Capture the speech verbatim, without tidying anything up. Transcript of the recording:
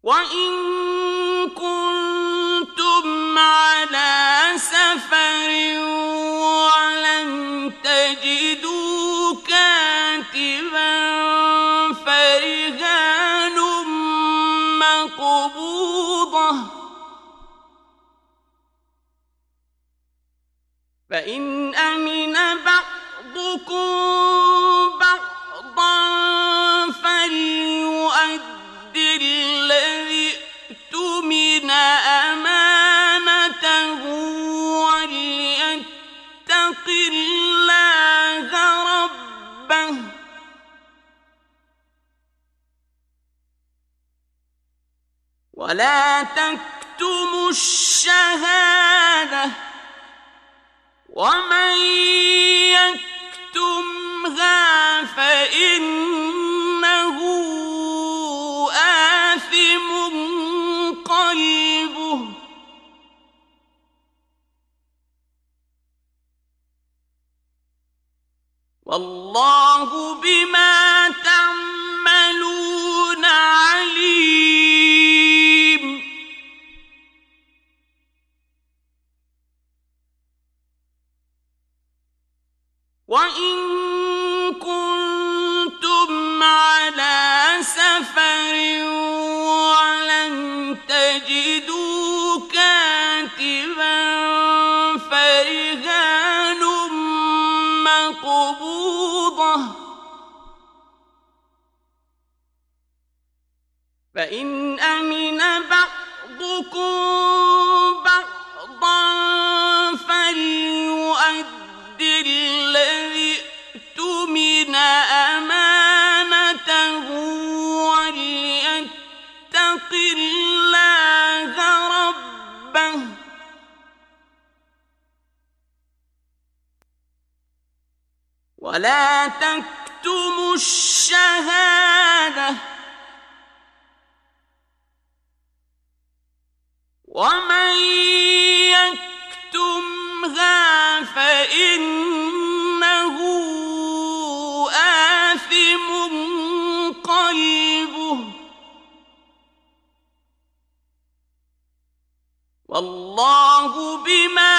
وإن كنتم على سفر ولم تجدوا كاتبا فرهان مقبوضة فإن أمن بعضكم بعضا فليؤد الذي اؤتمن أمانته وليتق الله ربه ولا تكتموا الشهادة ومن يكتمها فإنه آثم قلبه والله بما تعملون عليم. وإن كنتم على سفر ولم تجدوا كاتبا فرهان مقبوضة فإن أمن بعضكم بعضا فليؤد الذي اؤتمن أمانته وليتق الله ربه ولا تكتموا الشهادة ومن يكتمها فإنه آثم قلبه والله بما